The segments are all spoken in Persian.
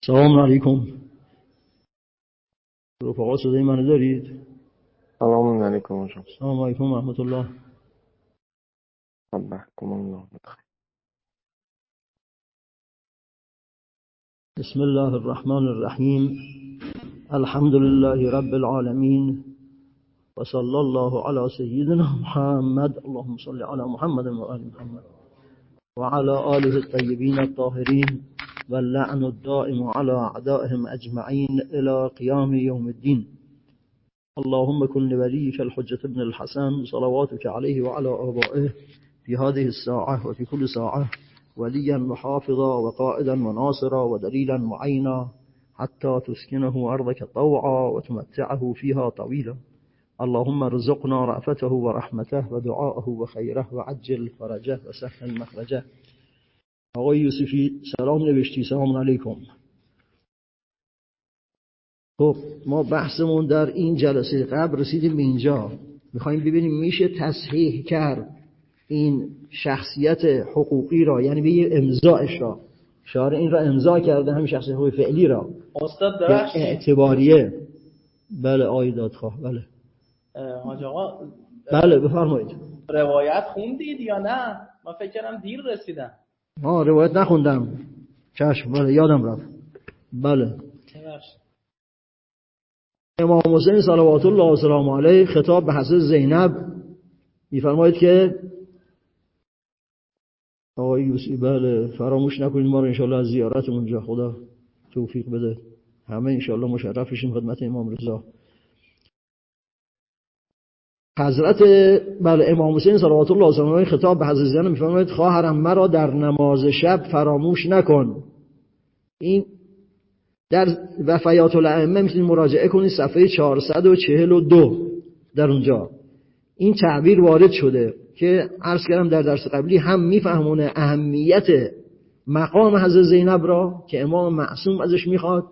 سلام علیکم رفقا، صدای منو دارید؟ سلام علیکم جان. سلام علیکم و رحمت الله. حبکم الله. بسم الله الرحمن الرحیم. الحمد لله رب العالمین و صلی الله علی سیدنا محمد. اللهم صل علی محمد و آل محمد و علی آله الطیبین الطاهرین و اللعن الدائم علی اعدائهم اجمعین الی قیام یوم الدین. اللهم كن لوليك الحجة ابن الحسن صلواتك عليه وعلى آبائه في هذه الساعة وفي كل ساعة وليا وحافظا وقائدا وناصرا ودليلا معينا حتى تسكنه أرضك طوعا وتمتعه فيها طويلا. اللهم ارزقنا رأفته ورحمته ودعاءه وخيره وعجل فرجه وسهل مخرجه. آقای یوسفی سلام نوشتی. سلام علیکم. خب ما بحثمون در این جلسه قبل رسیدیم به اینجا. میخوایم ببینیم میشه تصحیح کرد این شخصیت حقوقی را، یعنی به یه امضاعش را. شارع این را امضا کرده، همین شخصیت حقوقی فعلی را استاد ببخشید اعتباریه. بله آقای دادخواه. بله حاج آقا، بله بفرمایید. روایت خوندید یا نه؟ من فکر کردم دیر رسیدم. روایت نخوندم. چشم. بله یادم رفت. بله ببخشید. امام حسین صلوات الله و سلام علیه خطاب به حضرت زینب میفرماید که آقای یوسفی بله فراموش نکنید ما رو انشاءالله از زیارت اونجا خدا توفیق بده. همه انشاءالله مشرف بشیم خدمت امام رضا. حضرت بله امام حسین صلوات الله و سلام علیه خطاب به حضرت زینب میفرماید خواهرم مرا در نماز شب فراموش نکن. این در وفیات الائمه میتونید مراجعه کنید صفحه 442 در اونجا این تعبیر وارد شده که عرض کردم در درس قبلی هم میفهمونه اهمیت مقام حضرت زینب را که امام معصوم ازش میخواد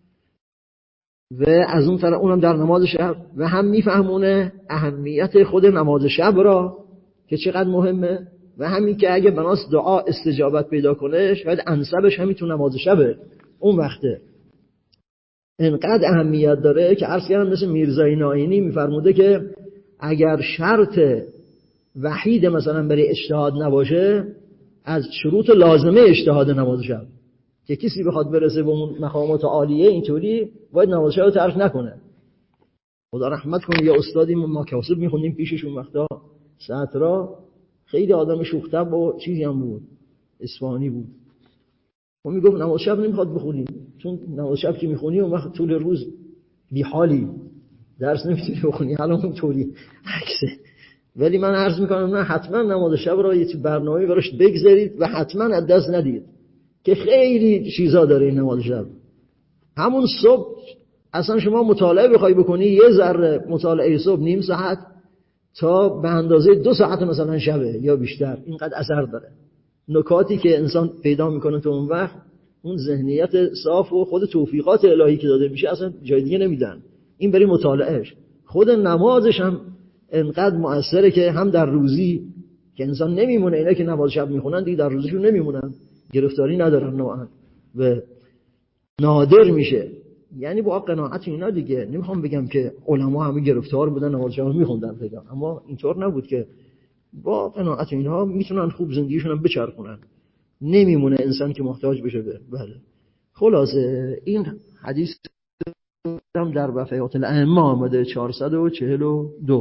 و از اون طرف اونم در نماز شب، و هم میفهمونه اهمیت خود نماز شب را که چقدر مهمه، و همین که اگه بناس دعا استجابت پیدا کنه شاید انسبش همین تو نماز شبه. اون وقته انقدر اهمیت داره که عرض کردم مثل میرزای ناینی میفرموده که اگر شرط وحید مثلا برای اجتهاد نباشه از شروط لازمه اجتهاد نماز شب که کسی بخواد برسه به اون مقامات عالیه اینطوری باید نماز شب رو ترک نکنه. خدا رحمت کنه. یا استادی ما کاسب میخوندیم پیششون وقتا سطرا، خیلی آدم شوخ طبع و چیزی هم بود، اصفهانی بود. و میگفت نماز شب نمیخواد بخونی چون نماز شب که میخونی اون وقت طول روز بی حالی درس نمیتونی بخونی. الان اونطوری عکسه. ولی من عرض میکنم نه، حتما نماز شب را یه برنامه‌ای براش بگذارید و حتما از دست ندید که خیلی چیزا داره این نماز شب. همون صبح اصلا شما مطالعه بخوای بکنی یه ذره مطالعه صبح نیم ساعت تا به اندازه 2 ساعت مثلا شبه یا بیشتر، اینقدر اثر داره. نکاتی که انسان پیدا میکنه تو اون وقت، اون ذهنیت صاف و خود توفیقات الهی که داده میشه اصلا جای دیگه نمیدن. این برای مطالعهش. خود نمازش هم انقدر مؤثره که هم در روزی که انسان نمیمونه، اینا که نماز شب میخونن دیگه در روزشون نمیمونن، گرفتاری ندارن نوعا و نادر میشه. یعنی با قناعت اینا دیگه نمیخوام بگم که علما همه گرفتار بودن نماز شب میخوندن بگم، اما اینطور نبود که با قناعت اینها میتونن خوب زندگیشون هم بچرخونن، نمیمونه انسان که محتاج بشه به. بله خلاصه این حدیث هم در وفیات الائمه آمده 442.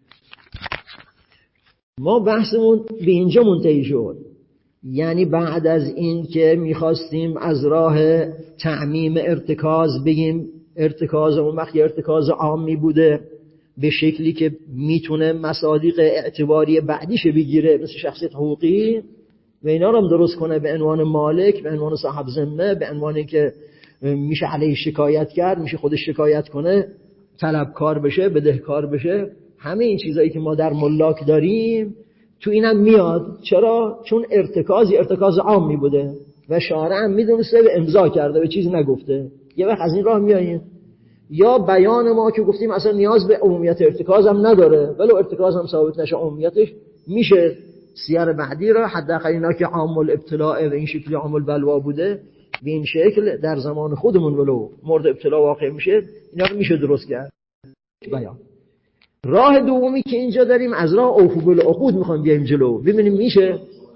ما بحثمون به اینجا منتهی شد. یعنی بعد از این که میخواستیم از راه تعمیم ارتکاز بگیم ارتکاز اون وقت ارتکاز عامی بوده به شکلی که میتونه مصادیق اعتباری بعدیش بگیره مثل شخصیت حقوقی و اینا رو هم درست کنه به عنوان مالک، به عنوان صاحب ذمه، به عنوانی که میشه علیه شکایت کرد، میشه خودش شکایت کنه، طلبکار بشه، بدهکار بشه. همه این چیزایی که ما در ملاک داریم تو اینم میاد. چرا؟ چون ارتکاز عامی بوده و شارع هم میدونسته به امضا کرده، به چیز نگفته. یه وقت از این راه میاییم. یا بیان ما که گفتیم اصلا نیاز به عمومیت ارتکاز هم نداره، ولو ارتکاز هم ثابت نشه عمومیتش میشه سیر بعدی را حداقل اینا که عام الابتلاء و این شکلی عام البلوا بوده به این شکل در زمان خودمون ولو مورد ابتلا واقع میشه، اینا رو میشه درست کرد. بیان راه دومی که اینجا داریم از راه اوفو بالعقود میخوایم بیایم جلو، ببینیم میشه.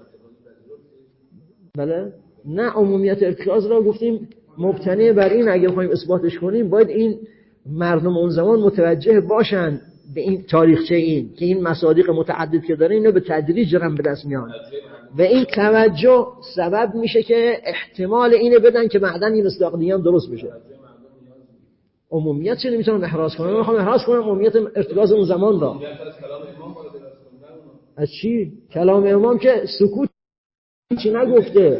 بله نه، عمومیت ارتکاز را گفتیم مبتنی بر این اگه بخوایم اثباتش کنیم باید این مردم اون زمان متوجه باشن به این تاریخچه، این که این مصادیق متعدد که داره اینو به تدریج دارن به دست میان و این توجه سبب میشه که احتمال اینو بدن که بعداً این مصداق دیگه هم درست بشه. عمومیت چه نمیتونم احراز کنم، من میخوام احراز کنم عمومیت ارتکاز اون زمان را. از چی؟ کلام امام که سکوت چی نگفته.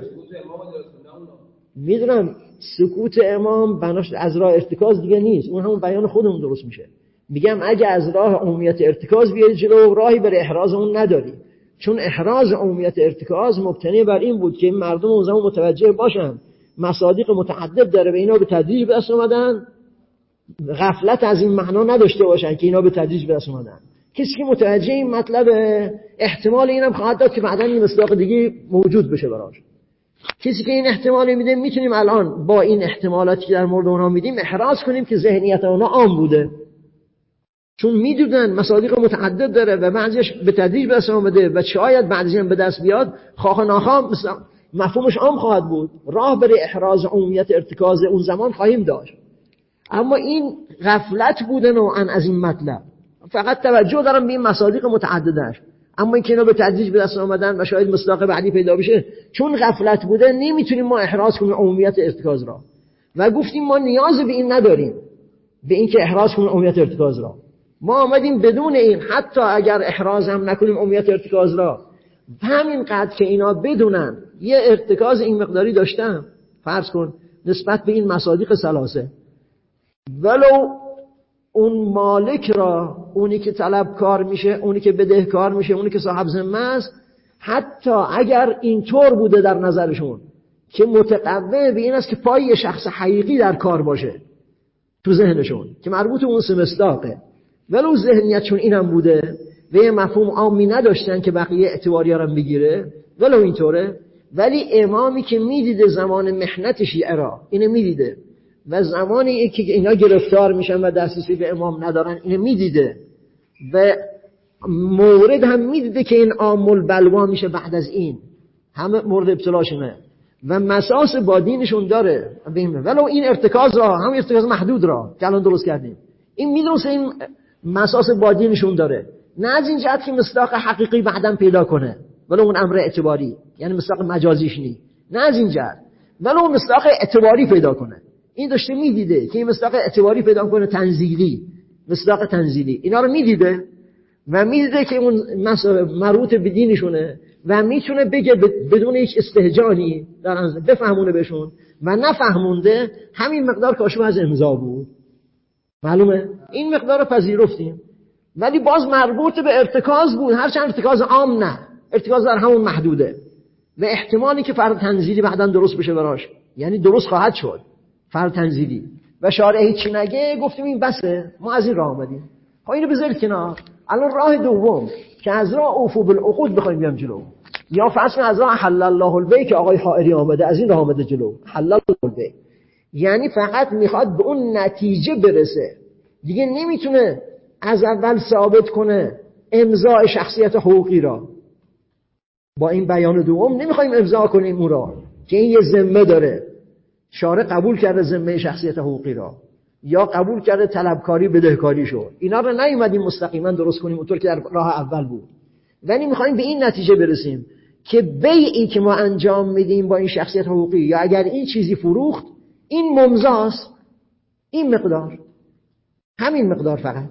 میدونم سکوت امام بناش از راه ارتکاز دیگه نیست، اون همون بیان خودمون درست میشه. میگم اگه از راه عمومیت ارتکاز بیاری جلو، راهی برای احراز اون نداری، چون احراز عمومیت ارتکاز مبتنی بر این بود که مردم اون زمان متوجه باشن مصادیق متعدد داره و اینا به تدریج به دست اومدن، غفلت از این معنا نداشته باشن که اینا به تدریج به دست اومدن. کسی که متوجه این مطلب احتمال اینم خواهد داد که بعداً این مصداق دیگه موجود بشه براش. کسی که این احتمال میده میتونیم الان با این احتمالاتی که در مورد اونها میدیم احراز کنیم که ذهنیت اونها عام بوده، چون میدونن مصادیق متعدد داره و بعضیش به تدریج به دست اومده و شاید بعضیش هم به دست بیاد، خواه ناخواه مفهومش عام خواهد بود. راه برای احراز عمومیت ارتکاز اون زمان خواهیم داشت، اما این غفلت بوده نوعا از این مطلب، فقط توجه دارم به این مصادیق متعددش، اما اینکه اینا به تدریج به دست آمدن و شاید مصداق بعدی پیدا بشه، چون غفلت بوده نمیتونیم ما احراز کنیم عمومیت ارتکاز را و گفتیم ما نیاز به این نداریم، به این که احراز کنیم عمومیت ارتکاز را. ما آمدیم بدون این، حتی اگر احراز هم نکنیم عمومیت ارتکاز را، همین قدر که اینا بدونن یه ارتکاز این مقداری داشتن، فرض کن نسبت به این مصادیق ثلاثه، ولو اون مالک را، اونی که طلبکار میشه، اونی که بدهکار میشه، اونی که صاحب ذمه است، حتی اگر اینطور بوده در نظرشون که متقوی به این است که پای شخص حقیقی در کار باشه تو ذهنشون که مربوط اون سه مصداقه، ولو ذهنیتشون اینم بوده و یه مفهوم عامی نداشتن که بقیه اعتباری را بگیره، ولو اینطوره، ولی امامی که میدیده زمان محنت شیعه را، اینو میدیده و زمانی که اینا گرفتار میشن و دسترسی به امام ندارن اینو میدیده و مورد هم میدیده که این عامل بلوا میشه بعد از این همه مورد ابتلاشونه و مساس با دینشون داره، ولو این ارتکاز را، هم ارتکاز محدود را که الان درست کردیم، این میدونسه این مساس با دینشون داره، نه از این جهت که مصداق حقیقی بعداً پیدا کنه ولو اون امر اعتباری، یعنی مصداق مجازیش نی، نه از این جهت، ولو مصداق اعتباری پیدا کنه. این داشته میدیده که این مصداق اعتباری پیدا کنه، تنزیلی، مصداق تنزیلی، اینا رو میدیده و میدیده که اون مربوط به دینشونه و میتونه بگه بدون هیچ استهجانی بفهمونه بهشون و نفهمونده همین مقدار کاشف از امضا بود. معلومه؟ این مقدار رو پذیرفتیم، ولی باز مربوط به ارتکاز بود، هرچند ارتکاز عام نه، ارتکاز در همون محدوده و احتمالی که فرد تنزیلی بعداً درست بشه براش، یعنی درست خواهد شد فرد تنزیلی و شارع هیچی نگه، گفتیم این بسه، ما از این راه آمدیم. خب اینو بذارید کنار. الان راه دوم که از راه اوفو بالعقود بخوایم بیام جلو، یا فرض از راه حلل الله البیع که آقای حائری آمده، از این راه آمده جلو، حلل الله البیع، یعنی فقط میخواد به اون نتیجه برسه، دیگه نمیتونه از اول ثابت کنه امضاء شخصیت حقوقی را. با این بیان دوم نمیخوایم امضا کنیم اون را که این یه ذمه داره، شارع قبول کرده ذمه شخصیت حقوقی را یا قبول کرده طلبکاری بدهکاری شو، اینا رو نیومدیم مستقیما درست کنیم اونطور که در راه اول بود، ولی میخوایم به این نتیجه برسیم که بیعی که ما انجام میدیم با این شخصیت حقوقی یا اگر این چیزی فروخت، این ممضاست، این مقدار، همین مقدار، فقط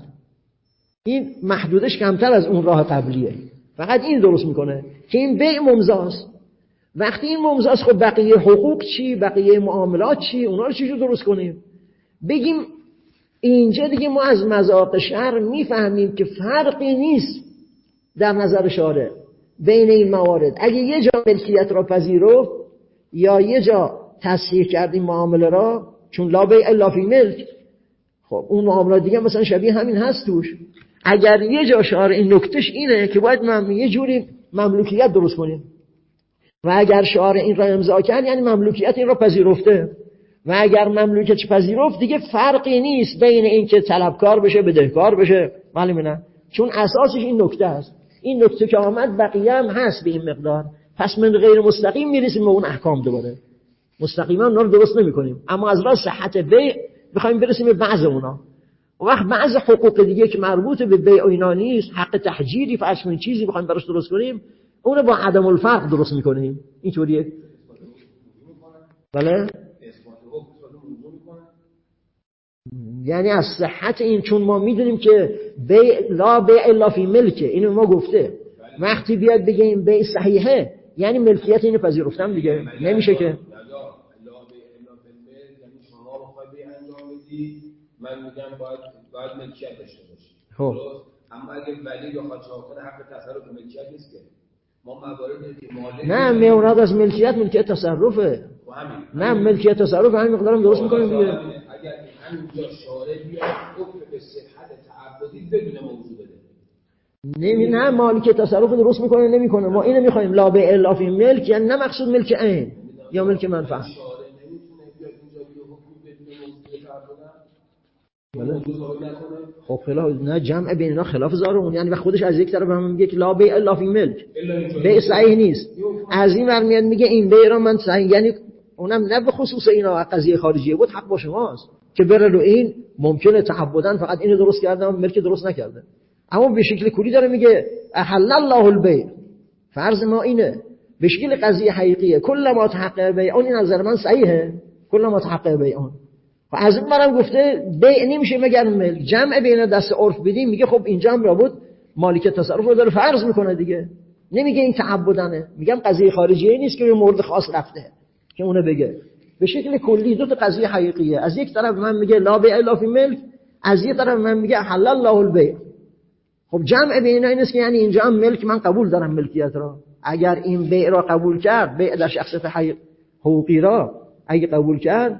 این محدودش کمتر از اون راه قبلیه، فقط این درست میکنه که این بیع ممضاست. وقتی این ممضاست، خب بقیه حقوق چی، بقیه معاملات چی، اونا رو چجور درست کنیم؟ بگیم اینجا دیگه ما از مذاق شرع میفهمیم که فرقی نیست در نظر شارع بین این موارد. اگه یه جا ملکیت را پذیرفت یا یه جا تصحیح کرد این معامله را، چون لا بیع الا فی ملک، خب اون معاملات دیگه مثلا شبیه همین هست توش. اگر یه جا شارع این نکتهش اینه که باید یه جوری مملوکیت درست کنیم، و اگر شعار این را امضا کرد یعنی مملوکیت این را پذیرفته و اگر مملوکیت پذیرفت دیگه فرقی نیست بین این که طلبکار بشه بدهکار بشه. معلومه نه؟ چون اساسش این نکته است. این نکته که آمد بقیه هم هست به این مقدار. پس من غیر مستقیم میرسیم به اون احکام دوباره. مستقیما اونا رو درست نمی‌کنیم، اما از راه صحت بیع می‌خوایم برسیم به بعض اونا. و وقت بعض حقوق دیگه که مربوط به بیع و اینا نیست، حق تحجیری فرض کنیم چیزی بخوایم براش درست کنیم، اون رو با عدم الفرق درست می‌کنیم. اینطوریه. بله؟ یعنی از صحت این، چون ما میدونیم که بیع لا بیع الا فی ملکه، اینو ما گفته. وقتی بیاد بگه این بیع صحیحه یعنی ملکیت اینو پذیرفتم دیگه، نمیشه که من میگم باید ملکیت داشته باشی. خب اما اگه ولی بخواد چاکر حق تصرف ملکیت نیست که ما مواردی که مالک نه میوناد از ملکیت تصرفه. نه ملکیت تصرف همین مقدارم درست میکنیم دیگه. اگر همینجا شارع بیاد حکم به صحت تعبدی بدون موضوع بده. نه مالکیت تصرف درست میکنه نمیکنه. ما اینو میخوایم لا بیع الا فی ملک، یعنی نه مقصود ملک عین یا ملک منفعه. خب خلاف نه جمع بین اینا خلاف ظاهر اون، یعنی و خودش از یک طرف هم میگه که لا بیع الا فی ملک، بیع صحیح نیست. از این ور میاد میگه این بیع را من صحیح، یعنی اونم نه به خصوص اینا قضیه خارجیه بود، حق با شماست که بره رو این ممکنه تعبدن فقط اینو درست کردم ملک درست نکرده. اما به شکل کلی داره میگه احل الله البیع، فرض ما اینه به شکل قضیه حقیقیه. کل ما تحقق بیع این نظر من صحیحه، کل ما تحقق بیع. و از این برم گفته بیع نمیشه مگر ملک. جمع بین دست عرف بدیم میگه خب اینجا هم را بود مالکیت تصرف رو داره فرض میکنه دیگه، نمیگه این تعبدنه. میگم قضیه خارجیه نیست که یه مورد خاص رفته که اونه بگه. به شکل کلی دو تا قضیه حقیقیه. از یک طرف من میگه لا بیع الا فی ملک، از یک طرف من میگه حلال الله البیع. خب جمع بین اینا اینه که یعنی اینجا هم ملک من قبول دارم ملکیت را. اگر این بیع را قبول کرد، بیع در شخصیت حقوقی را اگه قبول کرد،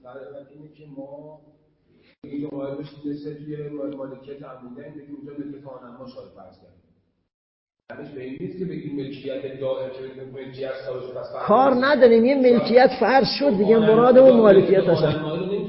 اینجا قائل بشید مثل توی مالکیت عمودین بگیم اونجا ملکیت آنما شاید فرض کرد. همش به این نیست که بگیم ملکیت دائم که بگیم ملکیت ثابت پس کار نداریم. یه ملکیت فرض شد دیگه، مراد اون مالکیت هست.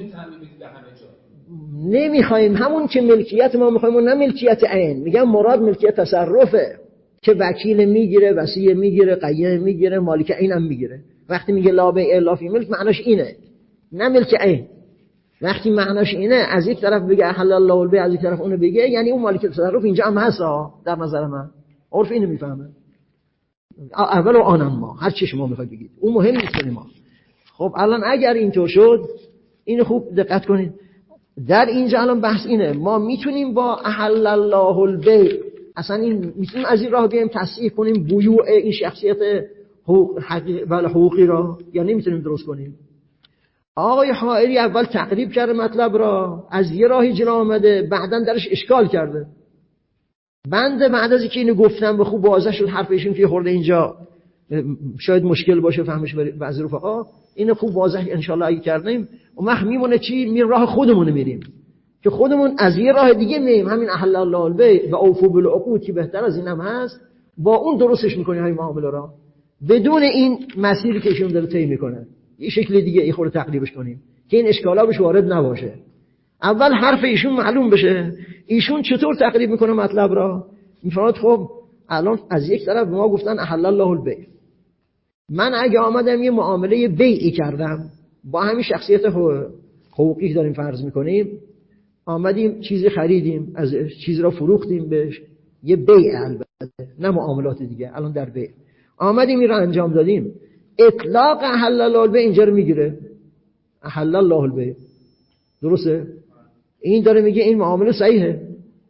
نمیخوایم همون که ملکیت ما میخوایم اون نه ملکیت عین. میگم مراد ملکیت تصرفه که وکیل میگیره، وصیه میگیره، قیم میگیره، مالک عین هم میگیره. وقتی میگه لا بیع الا فی ملک معناش اینه، نه ملک عین. وقتی معناش اینه از یک طرف بگه حلال الله البیع، از یک طرف اونو بگه، یعنی اون مالکیت تصرف اینجا هم هست در نظر من. عرف اینو میفهمه. اول و آنم ما هر چی شما میخواید بگید اون مهم نیست برای ما. خب الان اگر اینطور شد اینو خوب دقت کنید. در اینجا الان بحث اینه ما میتونیم با احل الله البیع اصلا این میتونیم از این راه بیایم تصحیح کنیم بیوع این شخصیت حقوقی را، یا نمیتونیم درست کنیم؟ آقای حائری اول تقریب کرده مطلب را، از یه راهی جلو آمده، بعدن درش اشکال کرده. بنده بعد از اینکه اینو گفتم به خوب واضح شد حرفشون که خورده اینجا شاید مشکل باشه فهمش بعضی رفقا، اینو خوب واضح ان شاء الله اگه کردیم اون وقت میمونه چی؟ میریم راه خودمون میریم که خودمون از یه راه دیگه میریم، همین احل الله البیع و اوفوا بالعقود که بهتر از این هم هست، با اون درستش میکنیم همین معامله را، بدون این مسیری که ایشون داره طی میکنه. یه شکل دیگه ای خورده تقریبش کنیم که این اشکالا بهش وارد نباشه. اول حرف ایشون معلوم بشه ایشون چطور تقریب میکنه مطلب را. میفرماد خب الان از یک طرف ما گفتن احل الله البیع، من اگه آمدم یه معامله بیعی کردم با همین شخصیت حقوقی داریم فرض میکنیم، آمدیم چیزی خریدیم از چیز را فروختیم بهش، یه بیع البته نه معاملات دیگه، الان در بیع آمدیم این را انجام دادیم، اطلاق احل الله البیع اینجا رو میگیره. احل الله البیع درسته؟ این داره میگه این معامله صحیحه.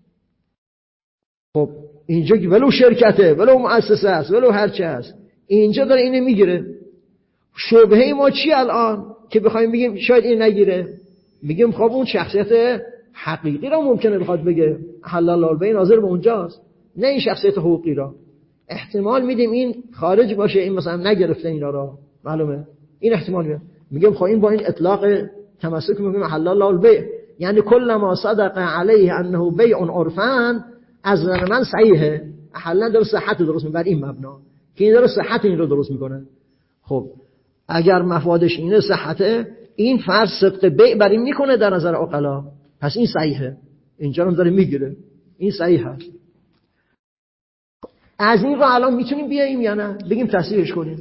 خب اینجا که ولو شرکته ولو مؤسسه است ولو هر چه است اینجا داره اینو میگیره. شبهه ما چی الان که بخوایم بگیم شاید این نگیره؟ میگیم خب اون شخصیت حقیقی را ممکنه بخواد بگه احل الله البیع ناظر به اونجاست، نه این شخصیت حقوقی را. احتمال میدیم این خارج باشه، این مثلا نگرفته اینا را، معلومه این احتمال میاد. میگم خب این با این اطلاق تمسک میگیم احل الله البیع، یعنی کل ما صدق علیه انه بیع عرفا از من صحیحه. احلن داره صحت درست میکنه بر این مبنا که این داره صحت این رو درست میکنه. خب اگر مفادش اینه صحته، این فرض صدق بیع بر این میکنه در نظر عقلا، پس این صحیحه. اینجا هم داره میگیره، این صحیح هست. از این رو الان میتونیم بیاییم یا نه بگیم تصحیحش کنیم؟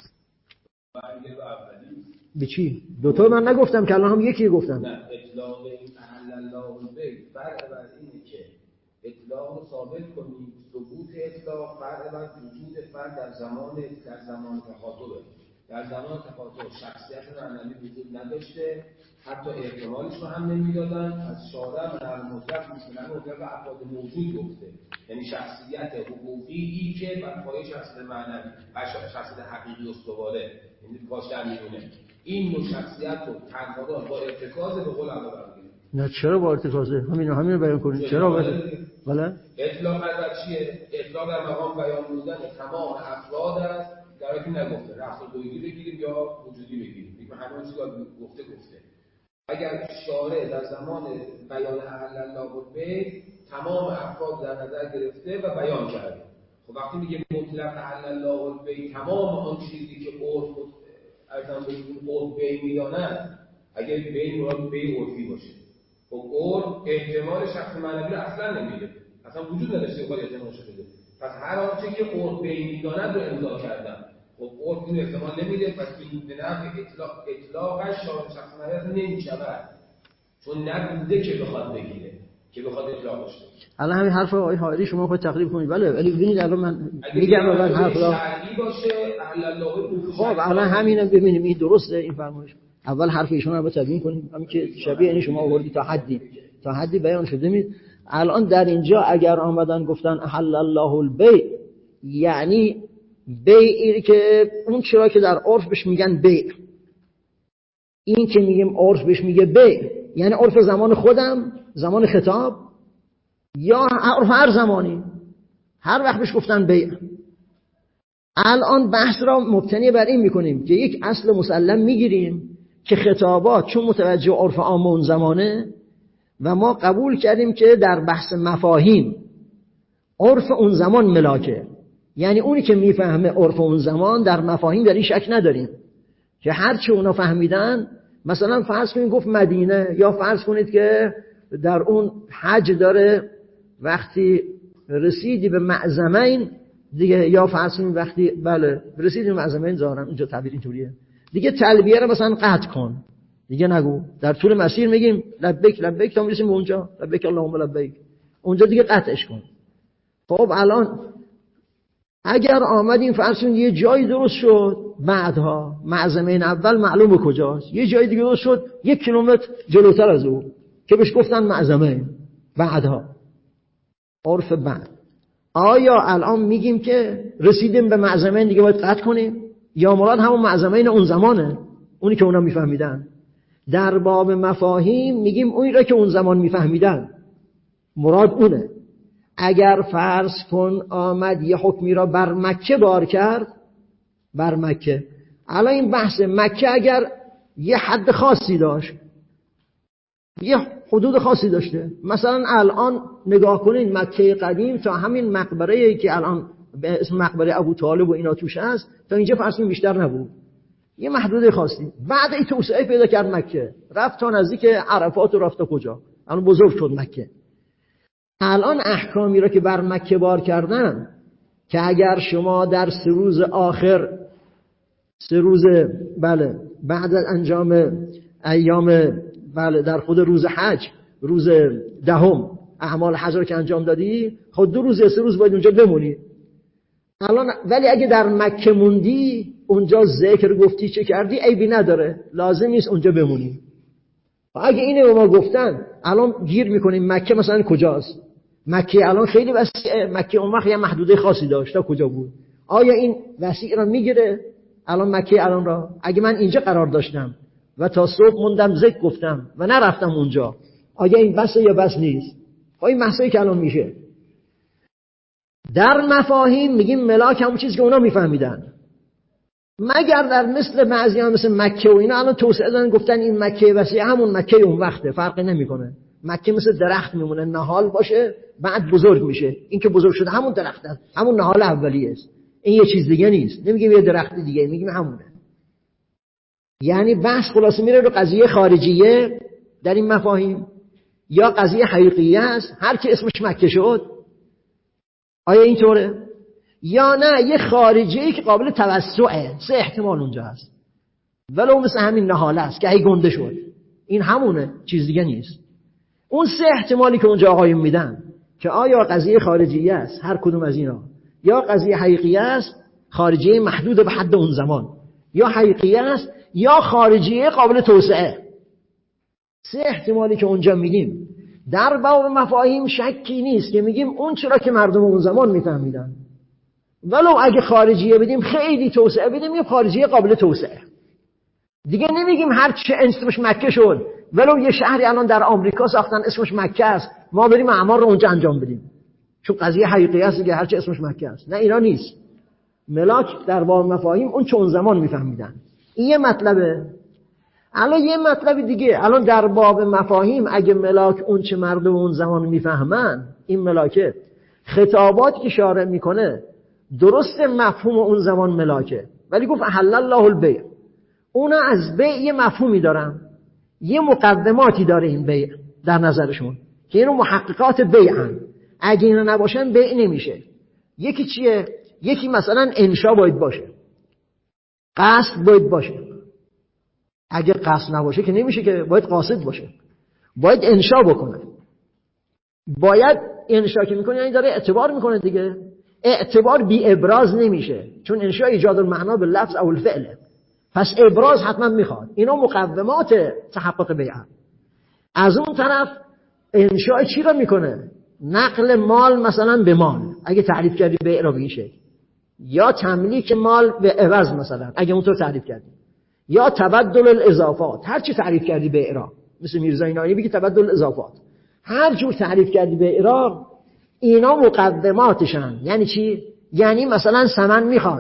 به چی؟ دوتا من نگفتم که الان هم یکی گفتم. نه اطلاق این احل الله البیع فرع بر اینه که اطلاق رو ثابت کنیم. ثبوت اطلاق فرع بر وجود فرد در زمان تخاطبه. در زمان تخاطب شخصیت معنوی وجود نداشته، حتی احتمالش رو هم نمیدادن. از شارع و در مطلق مثلا مطلق افراد موجود گفته، یعنی شخصیت حقوقی که بر پایه شخصیت معنوی و شخصیت حقیقی استواره، یعنی باش در میونه این نوع شخصیت رو تنها با ارتکاز به قول الله برمی‌گیره. نه چرا با ارتکازه؟ همین بیان کنید. چرا بله؟ اطلاق در چیه؟ اطلاق در مقام بیان بودن تمام افراد است، در حالی که نگفته رفتار دویدی بگیریم یا وجودی بگیریم. میگم همه چیزا گفته. اگر شارع در زمان بیان احل الله البیع تمام افراد در نظر گرفته و بیان کرده، خب وقتی میگه مطلق احل الله البیع تمام آن چیزی که عرف ارزم بهتون عرف بیع میدانند، اگر بیع مراد بیع عرفی باشه، خب عرف احتمال شخص معنوی رو اصلا نمیده، اصلا وجود نداشته که احتمالش بده. پس هر آنچه که عرف بیع میداند رو امضا کردن، خب عرف اینو احتمال نمیده. پس این به نفع اطلاقش شامل شخص معنوی نمیشود، چون نبوده که بخواد بگیره، که بخواد اطلاق بشه. الان همین حرف آقای حائری شما خود تقریب کنید. بله ولی ببینید الان من میگم اول حرف شرعی باشه اهل الله. خب الان همینو ببینیم این درسته این فرمایش. اول حرف ایشون رو تبیین کنیم، همین که شبیه این شما آوردید تا حدی بیان شده. می الان در اینجا اگر آمدن گفتن احل الله البیع، یعنی بیعی که اون چرا که در عرف بهش میگن بیع، این که میگیم عرف بهش میگه بیع، یعنی عرف زمان خودم، زمان خطاب، یا عرف هر زمانی، هر وقت بهش گفتن بیع. الان بحث را مبتنی بر این میکنیم که یک اصل مسلم میگیریم که خطابات چون متوجه عرف عام اون زمانه و ما قبول کردیم که در بحث مفاهیم عرف اون زمان ملاکه، یعنی اونی که میفهمه عرف اون زمان در مفاهیم در این شک نداریم که هرچی اونا فهمیدن. مثلا فرض کنید گفت مدینه، یا فرض کنید که در اون حج داره وقتی رسیدی به معزمین دیگه، یا فرض کنید وقتی بله رسیدی به معزمین ظاهرا اینجا تعبیر اینطوریه دیگه، تلبیه رو مثلا قطع کن دیگه نگو. در طول مسیر میگیم لبیک لبیک تا میرسیم به اونجا لبیک اللهم لبیک، اونجا دیگه قطعش کن. خب الان اگر آمدیم فرض کنید یه جایی درست شد، بعدها معزمین اول معلومه کجاست، یه جایی دیگه درست شد 1 کیلومتر جلوتر از اون که بهش گفتن معزمین، بعدها عرف بعد. آیا الان میگیم که رسیدیم به معزمین دیگه باید قطع کنیم، یا مراد همون معزمین اون زمانه، اونی که اونا میفهمیدن؟ در باب مفاهیم میگیم اونی را که اون زمان میفهمیدن مراد اونه. اگر فرض کن آمد یه حکمی را بر مکه بار کرد، بر مکه، الان این بحث مکه اگر یه حد خاصی داشت، یه حدود خاصی داشته، مثلا الان نگاه کنین مکه قدیم تا همین مقبره‌ای که الان به اسم مقبره ابو طالب و اینا توش هست تا اینجا فرض کنین بیشتر نبود، یه محدوده خاصی. بعد این توسعه پیدا کرد مکه، رفت تا نزدیک عرفات و رفت تا کجا، الان بزرگ شد مکه. الان احکامی را که بر مکه بار کردن که اگر شما در 3 روز آخر، 3 روز بله بعد از انجام ایام بله در خود روز حج، روز 10 اعمال حج را که انجام دادی، خود 2 روز یا 3 روز باید اونجا بمونی. الان ولی اگه در مکه موندی، اونجا ذکر گفتی چه کردی عیبی نداره، لازم نیست اونجا بمونی. اگه اینو ما گفتن الان گیر میکنیم مکه مثلا کجاست؟ مکه الان خیلی وسیعه، مکه اون وقت یه محدوده خاصی داشت تا کجا بود؟ آیا این وسیع را میگیره الان مکه الان را؟ اگه من اینجا قرار داشتم و تا صبح موندم ذکر گفتم و نرفتم اونجا، آیا این بسه یا بس نیست؟ این مسئله که الان میشه در مفاهیم میگیم ملاک همون چیزی که اونا میفهمیدن، مگر در مثل بعضیان مثل مکه و اینا الان توسعه دادن گفتن این مکه وسیع همون مکه اون وقته، فرقی نمیکنه. مکه مثل درخت میمونه، نهال باشه بعد بزرگ میشه، این که بزرگ شده همون درخت است، همون نهال اولیه است، این یه چیز دیگه نیست. نمیگیم یه درخت دیگه، میگیم همونه. یعنی بحث خلاصه میره رو قضیه خارجیه در این مفاهیم یا قضیه حقیقیه است، هر کی اسمش مکه شد. آیا اینطوره؟ یا نه یه خارجیه که قابل توسعه. سه احتمال اونجا هست، ولو مثل همین نهاله است که هی گنده شد. این همونه، چیز دیگه نیست. اون سه احتمالی که اونجا آقایون میدن که آیا قضیه خارجیه است هر کدوم از اینا، یا قضیه حقیقیه است خارجیه محدود به حد اون زمان، یا حقیقیه است یا خارجیه قابل توسعه. سه احتمالی که اونجا میدیم. در باب مفاهیم شکی نیست که میگیم اون چرا که مردم اون زمان میفهمیدن، ولو اگه خارجیه بدیم خیلی توسعه بدیم یه خارجیه قابل توسعه. دیگه نمیگیم هر چه اسمش مکه شد، ولو یه شهری الان در آمریکا ساختن اسمش مکه است ما بریم اعمار رو اونجا انجام بدیم چون قضیه حقیقی است دیگه، هر چه اسمش مکه است. نه، اینا نیست. ملاک در باب مفاهیم اون چون زمان میفهمیدن. این یه مطلبه. الان یه مطلب دیگه، الان در باب مفاهیم اگه ملاک اون چه مردم اون زمان میفهمن، این ملاکه خطاباتی که شارع میکنه درست مفهوم اون زمان ملاکه، ولی گفت احل الله البیع. اونا از بیع یه مفهومی دارن، یه مقدماتی داره این بیع در نظرشون که اینو محققات بیعن. اگه اینا نباشن بیع نمیشه. یکی چیه؟ یکی مثلا انشا باید باشه، قصد باید باشه. اگه قصد نباشه که نمیشه، که باید قاصد باشه، باید انشا بکنه. باید انشا که میکنه یعنی داره اعتبار میکنه دیگه. اعتبار بی ابراز نمیشه، چون انشا ایجاد المعنا به لفظ او الفعله، پس ابراز حتما میخواد. اینا مقومات تحقق بیع. از اون طرف انشاء چی رو میکنه؟ نقل مال مثلا به مال اگه تعریف کردی بیع را به این شکل، یا تملیک مال به عوض مثلا اگه اونطور تعریف کردی، یا تبدل الاضافات. هر چی تعریف کردی بیع را، مثل میرزا اینایی بگی تبدل الاضافات، هر جور تعریف کردی بیع را، اینا مقدماتشن. یعنی چی؟ یعنی مثلا ثمن میخواد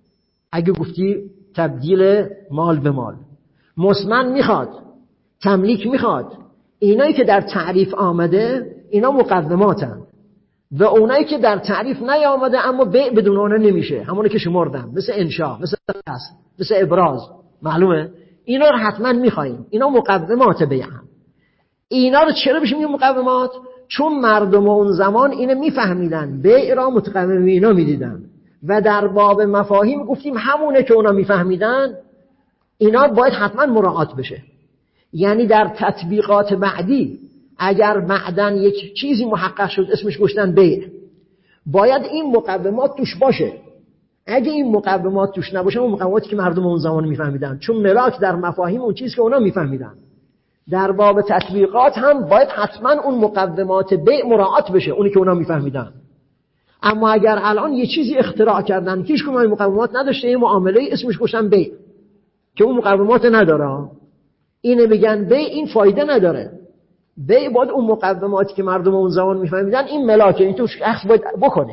اگه گفتی تبدیل مال به مال، مسمن میخواد، تملیک میخواد. اینایی که در تعریف آمده اینا مقدماتن، و اونایی که در تعریف نیامده اما بیع بدون اونها نمیشه، همونه که شمردم، مثل انشا، مثل قصد، مثل ابراز. معلومه؟ اینا رو حتما میخواییم. اینا مقدمات بیع هم. اینا رو چرا بشه میگیم مقدمات؟ چون مردم اون زمان اینو میفهمیدن، بیع را متقوم اینا میدیدن، و در باب مفاهیم گفتیم همونه که اونا میفهمیدن اینا باید حتما مراعات بشه. یعنی در تطبیقات بعدی اگر بعدن یک چیزی محقق شد اسمش گشتن بیع، باید این مقومات توش باشه. اگه این مقومات توش نباشه، اون مقوماتی که مردم اون زمان میفهمیدن، چون ملاک در مفاهیم اون چیزی که اونا میفهمیدن، در باب تطبیقات هم باید حتما اون مقومات بیع مراعات بشه، اونی که اونا میفهمیدن. اما اگر الان یه چیزی اختراع کردن که هیچ کدوم این مقومات نداشته، این معامله اسمش گشتن بیع که اون مقومات نداره، اینو بگن بیع، این فایده نداره. بیع باید اون مقوماتی که مردم اون زمان میفهمیدن، این ملاکه، این توش اخذ باید بکنه.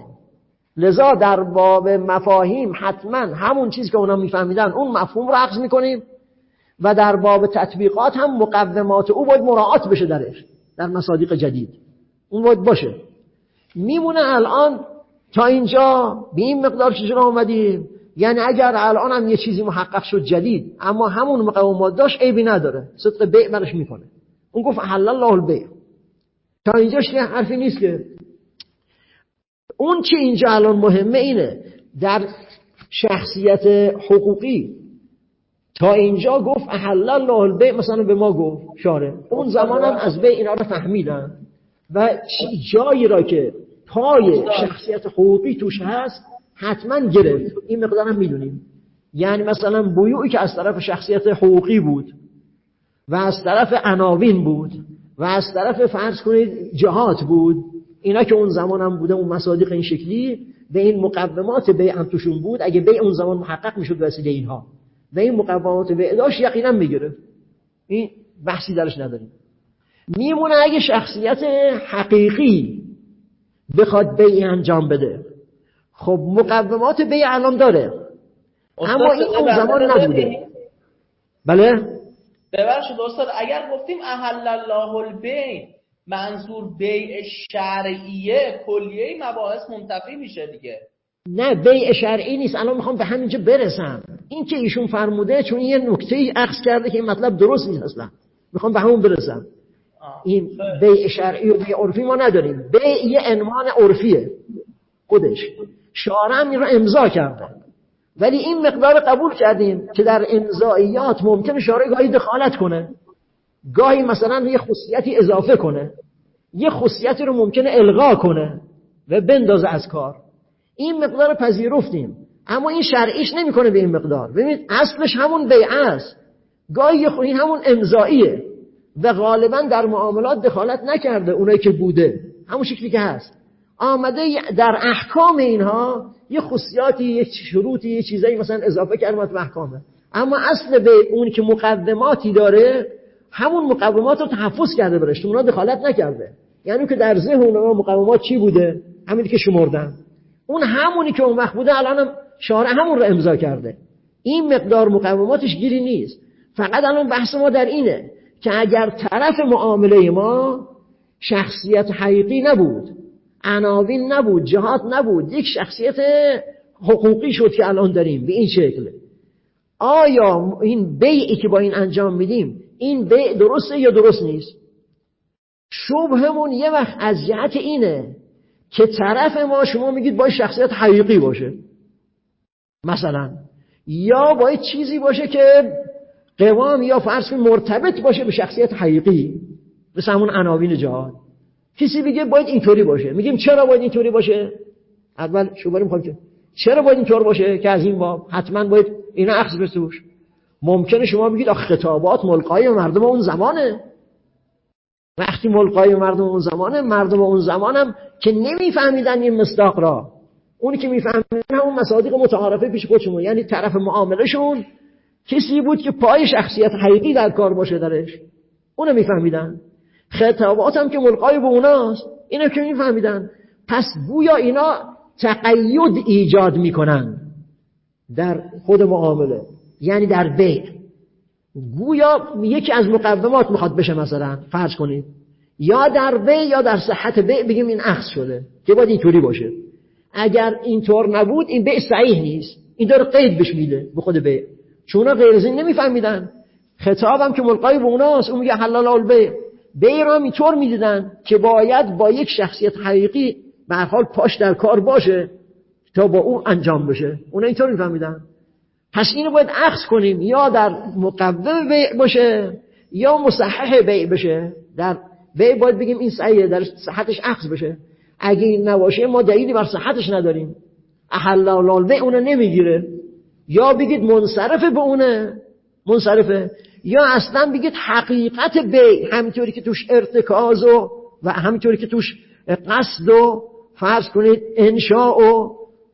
لذا در باب مفاهیم حتما همون چیزی که اونا میفهمیدن اون مفهوم رو اخذ میکنیم، و در باب تطبیقات هم مقومات او باید مراعات بشه درش، در مصادیق جدید اون باید باشه. میمونه الان تا اینجا به این مقدار چجور آمدیم. یعنی اگر الان هم یه چیزی محقق شد جدید اما همون مقومات داشت، عیبی نداره، صدق بیع برش میکنه. اون گفت حلال الله البیع. تا اینجاش که حرفی نیست. که اون چه اینجا الان مهمه اینه، در شخصیت حقوقی تا اینجا گفت احل الله البیع، مثلا به ما گفت شارع، اون زمان هم از بیع اینا رو فهمیدن، و جایی را که پای شخصیت حقوقی توش هست حتما گرفت. این مقدار هم میدونیم. یعنی مثلا بیوعی که از طرف شخصیت حقوقی بود و از طرف عناوین بود و از طرف فرض کنید جهات بود، اینا که اون زمان هم بوده، اون مصادیق این شکلی به این مقومات بیع هم توشون بود. اگه بیع اون زمان محقق میشد وسیله اینها و این مقومات بیع داشت، یقینا میگرفت. این بحثی درش نداریم. میمونه اگه شخصیت حقیقی بخواد بیع انجام بده، خب مقومات بیع الان داره، اما این اون زمان نبوده. بله؟ ببخشید استاد، اگر گفتیم احل الله البیع، منظور بیع شرعیه، کلیه مباحث منتفی میشه دیگه. نه، بیع شرعی نیست. الان میخوام به همینجا برسم. این که ایشون فرموده چون یه نکته‌ای عکس کرده که این مطلب درست نیست اصلا. میخوام به همون برسم. این بیع شرعی و بیع عرفی ما نداریم. بیع یه عنوان عرفیه خودش. شارع هم این رو امضا کرده. ولی این مقدار قبول کردیم که در امضایات ممکنه شارع گاهی دخالت کنه. گاهی مثلا یه خصوصیتی اضافه کنه. یه خصوصیتی رو ممکنه الغا کنه و بندازه از کار. این مقدار پذیرفتیم. اما این شرعیش نمیکنه به این مقدار. ببینید اصلش همون بیع است. گاهی این همون امضاییه و غالبا در معاملات دخالت نکرده اونایی که بوده. همون شکلی که هست. آمده در احکام اینها یه خصوصیاتی، یه شروطی، یه چیزایی مثلا اضافه کرده به احکامه. اما اصل به اون که مقدماتی داره همون مقدمات رو تحفظ کرده برش. اونا دخالت نکرده. یعنی که در ذهن اونها مقدمات چی بوده؟ همینی که شمردن. اون همونی که اون وقت بوده الان شارع همون رو امضا کرده. این مقدار مقدماتش گیری نیست. فقط الان بحث ما در اینه که اگر طرف معامله ما شخصیت حقیقی نبود، عناوین نبود، جهات نبود، یک شخصیت حقوقی شد که الان داریم به این شکل، آیا این بیعی که با این انجام میدیم این بیع درسته یا درست نیست؟ شبهمون یه وقت از جهت اینه که طرف ما شما میگید باید شخصیت حقیقی باشه مثلا، یا باید چیزی باشه که قوام یا فرض کنید مرتبط باشه به شخصیت حقیقی، مثل همون عناوین جهاد. کسی میگه باید اینطوری باشه، میگیم چرا باید اینطوری باشه؟ اول شوبر میخوام چرا باید اینطور باشه که از این باب حتما باید اینا اخذ بشه توش. ممکنه شما بگید آخه خطابات ملقای مردم اون زمانه. وقتی ملقای مردم اون زمانه، مردم اون زمانم که نمیفهمیدن این مصداق را، اونی که میفهمیدن همون مصادیق متعارفه پیش خودشون، یعنی طرف معاملهشون کسی بود که پای شخصیت حقیقی در کار باشه درش، اونو میفهمیدن. خطابات هم که ملقای به اوناست، اینو که میفهمیدن. پس گویا اینا تقید ایجاد میکنن در خود معامله، یعنی در بیع. گویا یکی از مقدمات میخواد بشه، مثلا فرض کنید یا در بیع یا در صحت بیع بگیم این اخذ شده که باید اینطوری باشه. اگر اینطور نبود این بیع صحیح نیست. این داره قید بش میده به خود بیع، چون غیر از این نمیفهمیدن. خطابم که ملقای به اوناست، اون میگه حلال البیع. بیع را اینطور میدیدن که باید با یک شخصیت حقیقی به هر حال پاش در کار باشه تا با اون انجام بشه. اونا اینطور میفهمیدن. پس اینو باید اخذ کنیم، یا در مقوم بیع باشه یا مصحح بیع بشه. در بیع باید بگیم این صحیحه، در صحتش اخذ بشه. اگه این نباشه ما دلیلی بر صحتش نداریم. احلال البیع اونو نمیگیره. یا بگید منصرف به اونه، منصرفه، یا اصلا بگید حقیقت بیع همینطوری که توش ارتکاز و همینطوری که توش قصد و فرض کنید انشاء و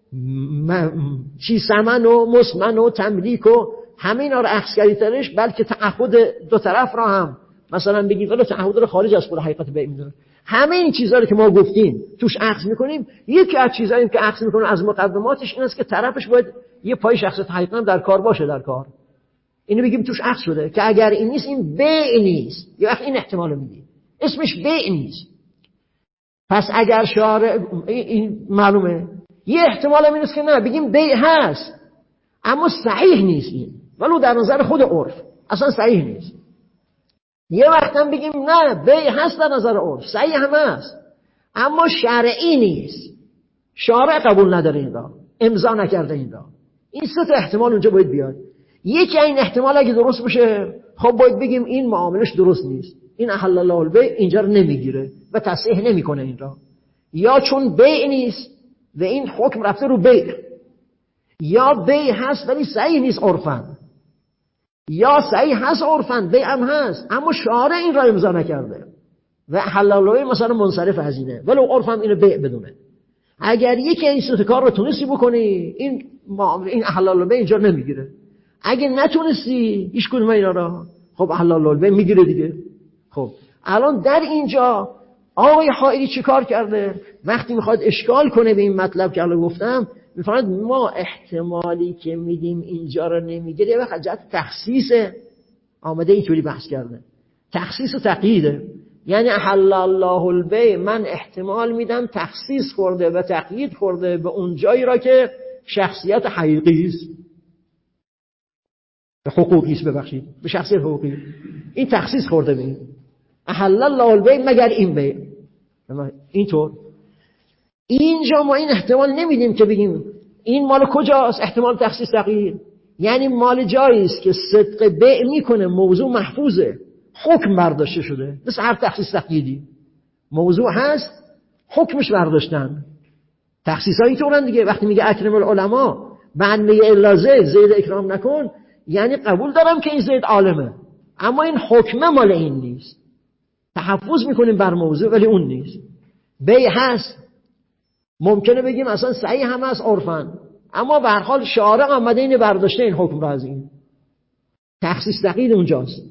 چی سمن و مسمن و تملیک و همین رو اخذ کردیترش، بلکه تعهد دو طرف را هم مثلا بگید ولی تعهد رو خارج از خود حقیقت بیع میدونه. همه این چیزا رو که ما گفتیم توش اخذ میکنیم. یکی از چیزایی که اخذ میکنیم از مقدماتش این است که طرفش باید یه پای شخصیت حقیقی هم در کار باشه، در کار. اینو بگیم توش اخذ شده، که اگر این نیست این بیع نیست. یه وقت این احتمال میدی اسمش بیع نیست. پس اگر شارع این معلومه، یه احتمال هم این است که نه بگیم بیع هست اما صحیح نیست این، ولو در نظر خود عرف اصلا صحیح نیست. یه وقت هم بگیم نه بیع هست در نظر عرف، صحیح هم هست اما شرعی نیست، شارع قبول نداره این را، امضا نکرده این را. این سه تا احتمال اونجا باید بیاد. یکی این احتمال اگه درست بشه خب باید بگیم این معاملش درست نیست، این احل الله البیع اینجا رو نمیگیره و تصحیح نمیکنه این را، یا چون بیع نیست و این حکم رفته رو بیع، یا بیع هست ولی صحیح نیست عرفاً، یا صحیح هست عرفاً بیع هم هست اما شارع این را امضا نکرده و احل الله البیع مثلا منصرف از اینه ولو عرفاً اینو بیع بدونه. اگر یکی این سه کار رو تونستی بکنی این احل الله البیع اینجا نمیگیره. اگه نتونستی هیچ کدوم اینا را خب حلال البیع میگیره دیگه. خب الان در اینجا آقای حائری چی کار کرده؟ وقتی میخواد اشکال کنه به این مطلب که الان گفتم، میفرماید ما احتمالی که میدیم اینجا را نمیگیره و جهت تخصیص آمده اینطوری بحث کرده. تخصیص و تقییده، یعنی حلال الله البیع من احتمال میدم تخصیص خورده و تقیید خورده به اون جایی را که شخصیت حقیقی است. به حقوقی است، ببخشید، به شخصیت حقوقی. این تخصیص خورده به این احل الله البیع مگر این بیع. اینطور اینجا ما این احتمال نمیدیم که بگیم این مال کجاست، احتمال تخصیص تغییر، یعنی مال جایی است که صدق بیع میکنه، موضوع محفوظه، حکم برداشته شده، مثل هر تخصیص تقییدی موضوع هست حکمش برداشتن. تخصیص ها اینطورن دیگه. وقتی میگه اکرم العلماء بعد میگه الا زید اکرام نکن، یعنی قبول دارم که این زید عالمه، اما این حکمه مال این نیست، تحفظ میکنیم بر موضوع ولی اون نیست. بیع هست، ممکنه بگیم اصلا صحیح هم هست عرفاً، اما به هر حال شارع آمده اینو برداشته این حکم را از این. تخصیص تقیید اونجاست.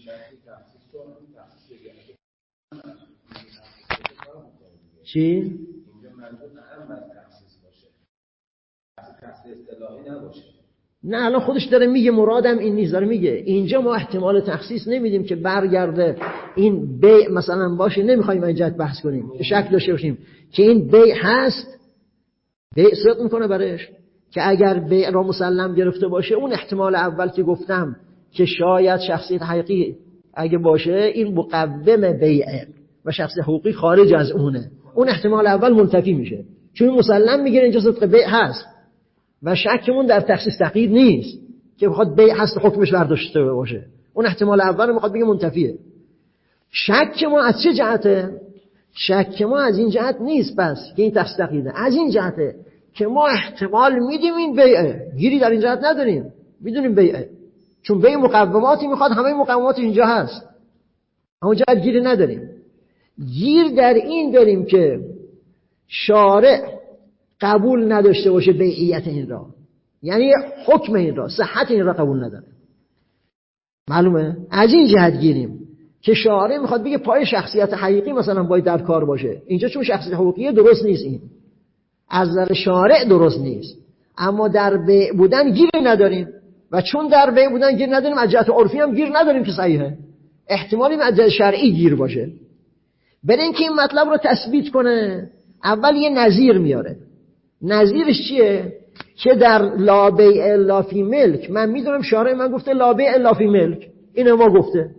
چی؟ اینجا منظور هم از تخصیص باشه، تخصیص اصطلاحی نباشه. نه الان خودش داره میگه مرادم این نیست، داره میگه اینجا ما احتمال تخصیص نمیدیم که برگرده این بیع مثلا باشه، نمیخوایم اینجا بحث کنیم شک داشته باشیم که این بیع هست، بیع صدق میکنه برش، که اگر بیع را مسلم گرفته باشه اون احتمال اول که گفتم که شاید شخصیت حقیقی اگه باشه این مقوم بیعه و شخصیت حقوقی خارج از اونه، اون احتمال اول منتفی میشه، چون مسلم میگه اینجا صدق بیع هست و شکمون در تخصیص تقیید نیست که بخواد بیع هست حکمش برداشته باشه، اون احتمال اول میخواد بگه منتفیه. شک ما از چه جهته؟ شک ما از این جهت نیست بس که این تخصیص تقییده، از این جهته که ما احتمال میدیم این بیعه، گیری در این جهت نداریم، میدونیم بیعه، چون بیع مقوماتی میخواد، همه مقومات اینجا هست، اما جهت گیری نداریم. گیر در این داریم که شارع قبول نداشته باشه بیعیت این را، یعنی حکم این را، صحت این را قبول نداره. معلومه؟ از این جهت گیریم که شارع میخواد بگه پای شخصیت حقیقی مثلا باید در کار باشه، اینجا چون شخصیت حقوقی درست نیست، این از نظر شارع درست نیست، اما در بیع بودن گیر نداریم و چون در بیع بودن گیر نداریم از جهت عرفی هم گیر نداریم که صحیحه، احتمالی از جهت شرعی گیر باشه. برای اینکه این مطلب رو تثبیت کنه اول یه نظیر میاره. نظیرش چیه؟ که در لا بیع الا فی ملک، من میدونم شارع من گفته لا بیع الا فی ملک، اینو ما گفته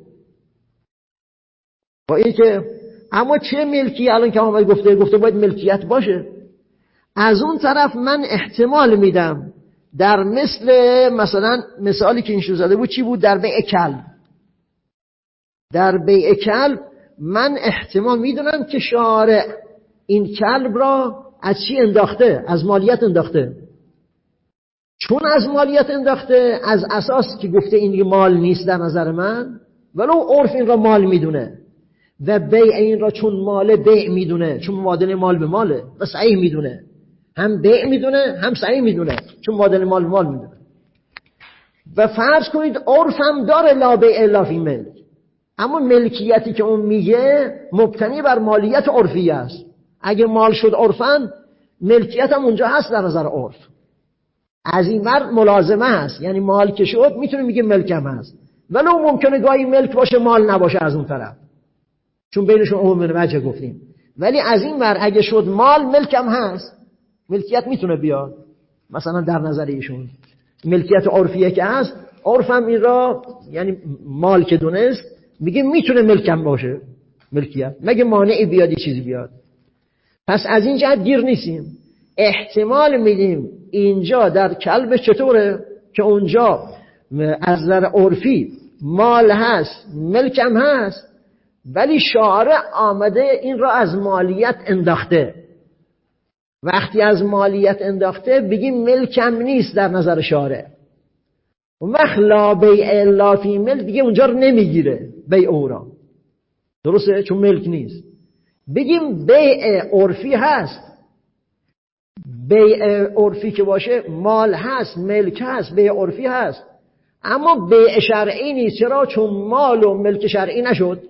با این که اما چه ملکی الان که آمد گفته باید ملکیت باشه. از اون طرف من احتمال میدم در مثلا مثالی که اینشو زده بود چی بود؟ در بیع کلب، در بیع کلب من احتمال میدونم که شارع این کلب را از چی انداخته؟ از مالیت انداخته. چون از مالیت انداخته، از اساس که گفته این مال نیست در نظر من، ولو عرف این را مال میدونه و بیع این را چون مال بیع میدونه، چون مبادله مال به ماله و صحیح میدونه، هم بیع میدونه هم صحیح میدونه چون مبادله مال به مال میدونه. و فرض کنید عرف هم داره لا بیع الا فی ملک، اما ملکیتی که اون میگه مبتنی بر مالیت عرفی است. اگه مال شد عرفاً، ملکیت هم اونجا هست در نظر عرف، از این ور ملازمه هست، یعنی مال که شد میتونه میگه ملکم هست، ولو ممکنه گاهی ملک باشه مال نباشه از اون طرف، چون بینشون عموم وجه گفتیم، ولی از این ور اگه شد مال ملکم هست، ملکیت میتونه بیاد. مثلا در نظر ایشون ملکیت عرفیه که هست، عرفم این را یعنی مال که دونست میگه میتونه ملکم باشه، ملکیت مگه مانعی بیاد چیزی بیاد. پس از این جهت گیر نیستیم، احتمال میدیم اینجا در کلب چطوره که اونجا از نظر عرفی مال هست ملکم هست، ولی شارع آمده این را از مالیت انداخته. وقتی از مالیت انداخته بگیم ملکم نیست در نظر شارع، وقت لا بیع الا فی ملک دیگه اونجا رو نمیگیره بیع او را، درسته؟ چون ملک نیست. بگیم بیع عرفی هست، بیع عرفی که باشه مال هست ملک هست بیع عرفی هست، اما بیع شرعی نیست. چرا؟ چون مال و ملک شرعی نشد.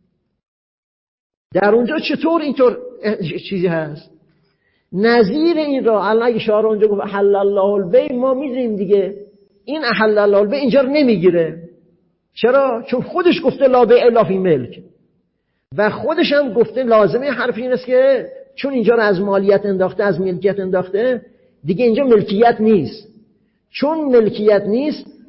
در اونجا چطور اینطور چیزی هست؟ نظیر این را الان اگه شارع اونجا گفت احل الله البیع، ما میدونیم دیگه این احل الله البیع اینجا رو نمیگیره. چرا؟ چون خودش گفته لا بیع الا فی ملک و خودش هم گفته لازمه حرف این است که چون اینجا رو از مالیت انداخته، از ملکیت انداخته، دیگه اینجا ملکیت نیست. چون ملکیت نیست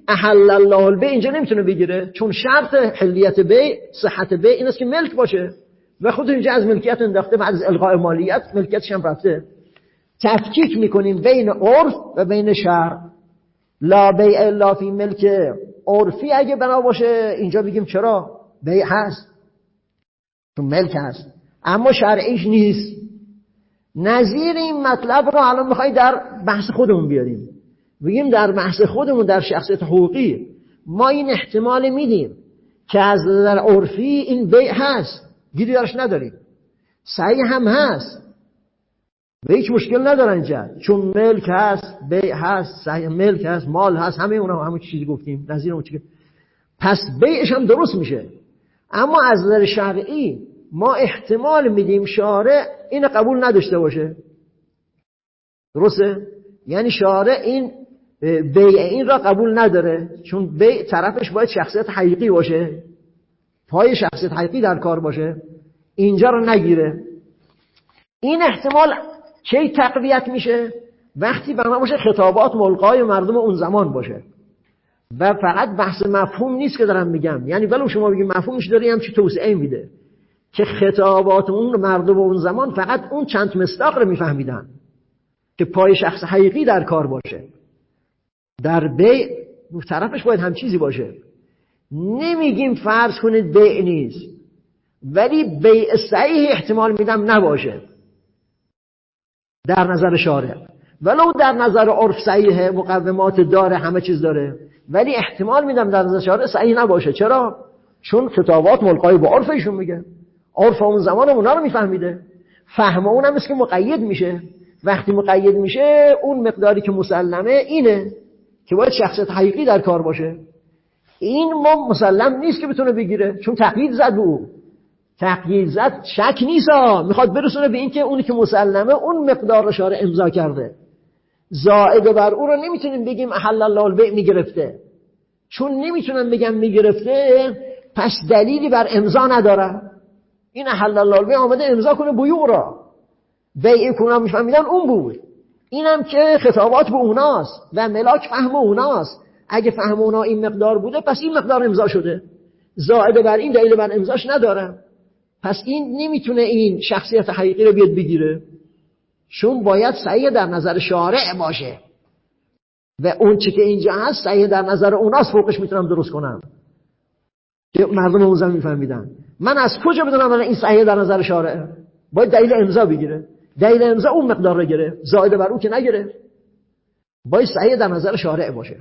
احل الله البیع اینجا نمیتونه بگیره، چون شرط حلیت بیع، صحت بیع این است که ملک باشه و خودتون اینجا از ملکیت انداخته، بعد از الغاء مالیت ملکیتش هم رفته. تفکیک میکنیم بین عرف و بین شرع. لا بیع الا فی ملک عرفی اگه بنا باشه اینجا بگیم چرا بیع هست، چون ملک هست، اما شرعیش نیست. نظیر این مطلب رو الان میخوای در بحث خودمون بیاریم، بگیم در بحث خودمون در شخصیت حقوقی ما این احتمال میدیم که از نظر عرفی این بیع هست، گیری درش نداریم، صحیح هم هست و هیچ مشکل نداره اینجا، چون ملک هست، بیع هست، صحیح ملک هست، مال هست، همه اونا همه چیزی گفتیم نظیر اون چیزی، پس بیعش هم درست میشه. اما از نظر شرعی ما احتمال میدیم شارع این قبول نداشته باشه. درسته؟ یعنی شارع این بیع این را قبول نداره، چون بیع طرفش باید شخصیت حقیقی باشه، پای شخصیت حقیقی در کار باشه، اینجا رو نگیره. این احتمال کی تقویت میشه؟ وقتی بنا باشه خطابات ملقای مردم اون زمان باشه و فقط بحث مفهوم نیست که دارم میگم، یعنی ولو شما بگید مفهومش داره هم چی توسعه میده که خطابات اون مردم اون زمان فقط اون چند مصداق رو میفهمیدن که پای شخص حقیقی در کار باشه. در بیع طرفش باید هم چیزی باشه. نمیگیم فرض کنید بیع نیست، ولی بیع صحیح احتمال میدم نباشه در نظر شارع، ولو در نظر عرف صحیحه، مقومات داره، همه چیز داره، ولی احتمال میدم در نظر شارع صحیح نباشه. چرا؟ چون خطابات ملقای به عرفشون میگه، عرف اون زمان اونا رو میفهمیده، فهم اونم است که مقید میشه. وقتی مقید میشه اون مقداری که مسلمه اینه که باید شخصیت حقیقی در کار باشه. این ما مسلم نیست که بتونه بگیره، چون تقیید زد به او، تقیید زد شک نیست، میخواد برسونه به این که اونی که مسلمه اون مقدار رو شارع امضا کرده، زائد بر او رو نمیتونیم بگیم احل الله البیع میگرفته، چون نمیتونم بگم میگرفته پس دلیلی بر امضا نداره. این احل الله البیع آمده امضا کنه بیوع را، بیع کنم میفهمیدن اون بود، اینم که خطابات به اوناست و ملاک فهم اوناست، اگه فهم اونا این مقدار بوده پس این مقدار امضا شده، زائد بر این دلیل بر امضاش نداره، پس این نمیتونه این شخصیت حقیقی رو بیاد بگیره، چون باید صحیح در نظر شارع باشه و اون چی که اینجا هست صحیح در نظر اوناست، فوقش میتونم درست کنم که مردم اون زمان میفهمیدن. من از کجا بدونم این صحیح در نظر شارع؟ باید دلیل امضا بگیره، دلیل امضا اون مقدار رو گره، زائد بر اون که نگره، باید صحیح در نظر شارع باشه.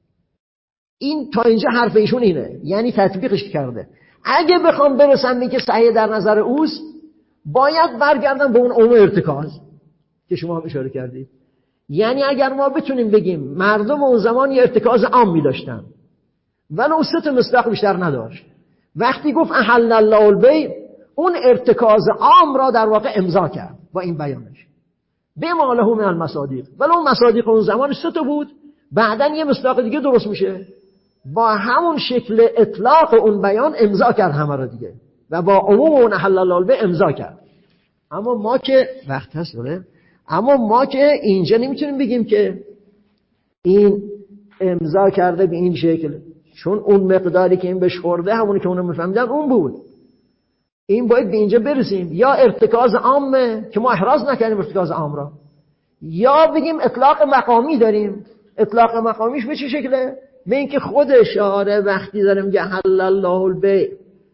این تا اینجا حرف ایشون اینه، یعنی تطبیقش کرده. اگه بخوام برسم به که صحیح در نظر اوست، باید برگردم به اون عموم ارتکاز که شما هم اشاره کردید. یعنی اگر ما بتونیم بگیم مردم اون زمان یه ارتکاز عام می داشتن ولو 3 مصداق بیشتر نداشت، وقتی گفت احل الله البیع اون ارتکاز عام را در واقع امضا کرد با این بیانش، بما له من المصادیق، ولو مصادیق اون زمان 3 بود، بعدن یه مصداق دیگه درست میشه، با همون شکل اطلاق اون بیان امضا کرد همه را دیگه و با عموم اون احل الله البیع امضا کرد. اما ما که وقت هست داره، اما ما که اینجا نمیتونیم بگیم که این امضا کرده به این شکل، چون اون مقداری که این بهش خورده همونی که اونو میفهمیدن اون بود. این باید به اینجا برسیم، یا ارتکاز عامه که ما احراز نکنیم ارتکاز عام را، یا بگیم اطلاق مقامی داریم. اطلاق مقامیش به چه شکله؟ به اینکه خود شارع وقتی داره میگه حل الله البیع،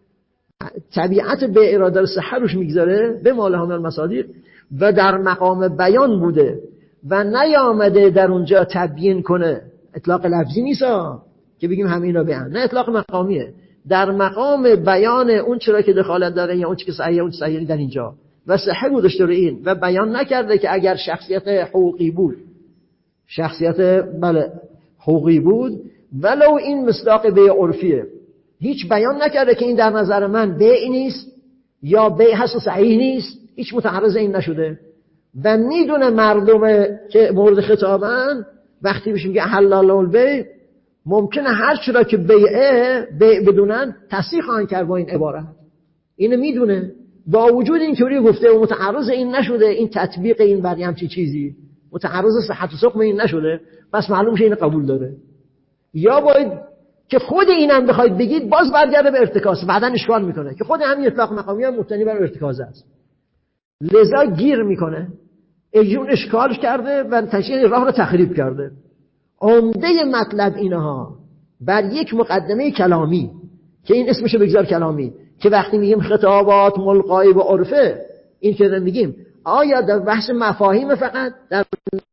طبیعت بیع را در صحه روش میگذاره به ما له من المصادیق و در مقام بیان بوده و نیامده در اونجا تبیین کنه. اطلاق لفظی نیست که بگیم همین را بیان، نه، اطلاق مقامیه، در مقام بیان اون چرا که دخالت داره یا اون چی که صحیح اون صحیح در اینجا و صحه گذاشته رو این و بیان نکرده که اگر شخصیت حقوقی بود، شخصیت حقوقی بود ولو این مصداق بیع عرفیه، هیچ بیان نکرده که این در نظر من بیع نیست یا بیع هست و صحیح نیست، هیچ متعرض این نشده و میدونه مردم که مورد خطابن وقتی بهش میگه حل الله البیع ممکنه هر چرا که بیع بدونن تصحیح خواهند کرد با این عبارت، اینو میدونه، با وجود این که گفته و متعرض این نشده، این تطبیق این بر همچین چیزی متعرض صحت و سقم این نشده، پس معلوم شه این قبول داره. یا باید که خود اینم بخواید بگید باز برگرده به ارتکاز، بعداً اشکال میکنه که خود همین اطلاق مقامی هم مبتنی بر ارتکاز است، لذا گیر میکنه. ایجون اشکال کرده و تشریح راه رو تخریب کرده. عمده مطلب اینها بر یک مقدمه کلامی که این اسمشو بگذار کلامی، که وقتی میگیم خطابات ملقای و عرفه، این که میگیم آیا در بحث مفاهیم فقط در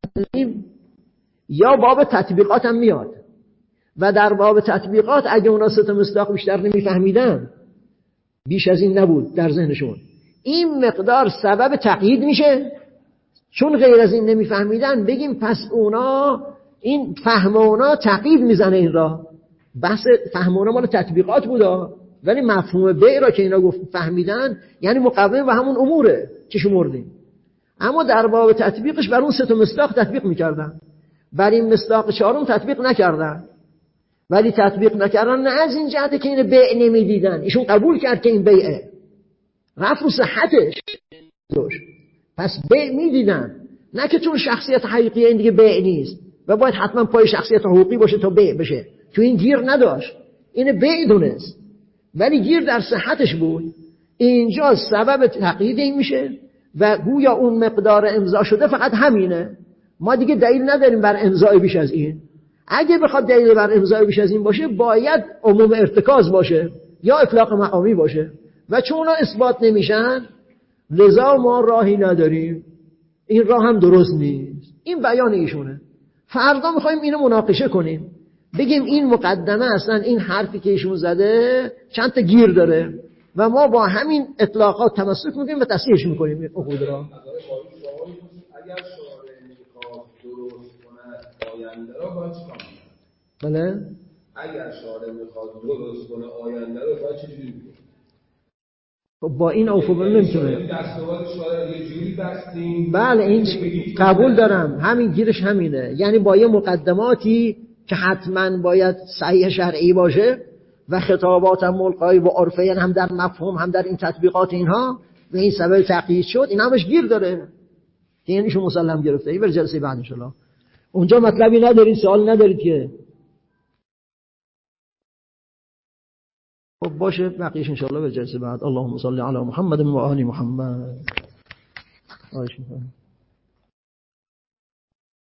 یا باب تطبیقات هم میاد؟ و در باب تطبیقات اگه اونا سه تا مصداق بیشتر نمیفهمیدن، بیش از این نبود در ذهنشون، این مقدار سبب تقیید میشه. چون غیر از این نمیفهمیدن بگیم پس اونا این فهم اونا تقیید میزنه این را. بحث فهم اونا مال تطبیقات بودا، ولی مفهوم بیع را که اینا گفت فهمیدن یعنی مقوم و همون اموره که شمردیم. اما در باب تطبیقش بر اون سه تا مصداق تطبیق میکردن، بر این مصداق چهارم تطبیق نکردن. ولی تطبیق نکردن نه از این جهته که این بیع نمیدیدن، ایشون قبول کرد که این بیعه، رفت رو صحتش داشت، پس بیع میدیدن، نه که چون شخصیت حقیقی این دیگه بیع نیست و باید حتما پای شخصیت حقوقی باشه تا بیع بشه، تو این گیر نداشت، این بیع دونست ولی گیر در صحتش بود. اینجا سبب تقیید این میشه و گویا اون مقدار امضا شده فقط همینه، ما دیگه دلیل نداریم بر امضای بیش از این. اگه بخواد دلیل بر امضای بیش از این باشه باید عموم ارتکاز باشه یا اطلاق مقامی باشه و چون اونا اثبات نمیشن لذا ما راهی نداریم. این راه هم درست نیست. این بیان ایشونه. فردا میخوایم اینو مناقشه کنیم، بگیم این مقدمه اصلا این حرفی که ایشون زده چند تا گیر داره و ما با همین اطلاقات تمسک میکنیم و تصحیحش میکنیم عقود را. اگر شارع میخواد درست کنه آینده را باید چیکار کنه؟ بله؟ اگر شارع میخواد درست کنه آینده را باید چجوری میکنه؟ خب با این اوفوبر نمیتونه. دستاورد شارع یه جوری بستیم. بله این قبول دارم، همین گیرش همینه، یعنی با یه مقدماتی که حتما باید صحیح شرعی باشه و خطابات هم ملقای و عرفه، یعنی هم در مفهوم هم در این تطبیقات اینها و این سبب تقیید شد، این همش گیر داره که یعنی ایشون مسلم گرفته. این بر جلسه بعد انشالله اونجا مطلبی ندارید، سوال ندارید که خب باشه، بقیه‌اش انشالله به جلسه بعد. اللهم صل علی محمد و آل محمد.